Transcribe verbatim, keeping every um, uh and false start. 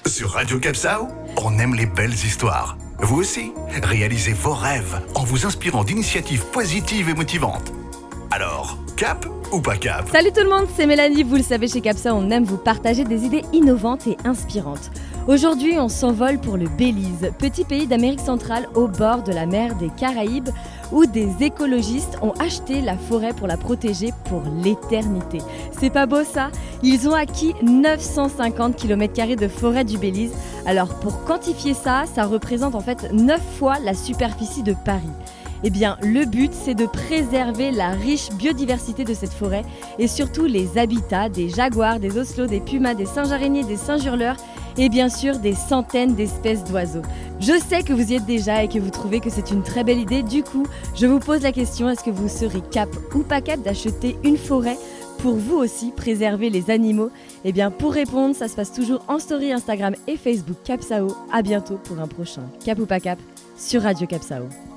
Sur Radio Capsao, on aime les belles histoires. Vous aussi, réalisez vos rêves en vous inspirant d'initiatives positives et motivantes. Alors, cap ou pas cap? Salut tout le monde, c'est Mélanie. Vous le savez, chez Capsao, on aime vous partager des idées innovantes et inspirantes. Aujourd'hui, on s'envole pour le Belize, petit pays d'Amérique centrale au bord de la mer des Caraïbes, où des écologistes ont acheté la forêt pour la protéger pour l'éternité. C'est pas beau ça? Ils ont acquis neuf cent cinquante kilomètres carrés de forêt du Belize. Alors pour quantifier ça, ça représente en fait neuf fois la superficie de Paris. Eh bien, le but, c'est de préserver la riche biodiversité de cette forêt et surtout les habitats des jaguars, des oslots, des pumas, des singes araignées, des singes hurleurs et bien sûr des centaines d'espèces d'oiseaux. Je sais que vous y êtes déjà et que vous trouvez que c'est une très belle idée. Du coup, je vous pose la question, est-ce que vous serez cap ou pas cap d'acheter une forêt pour vous aussi préserver les animaux? Eh bien, pour répondre, ça se passe toujours en story Instagram et Facebook Capsao. À bientôt pour un prochain Cap ou pas cap sur Radio Capsao.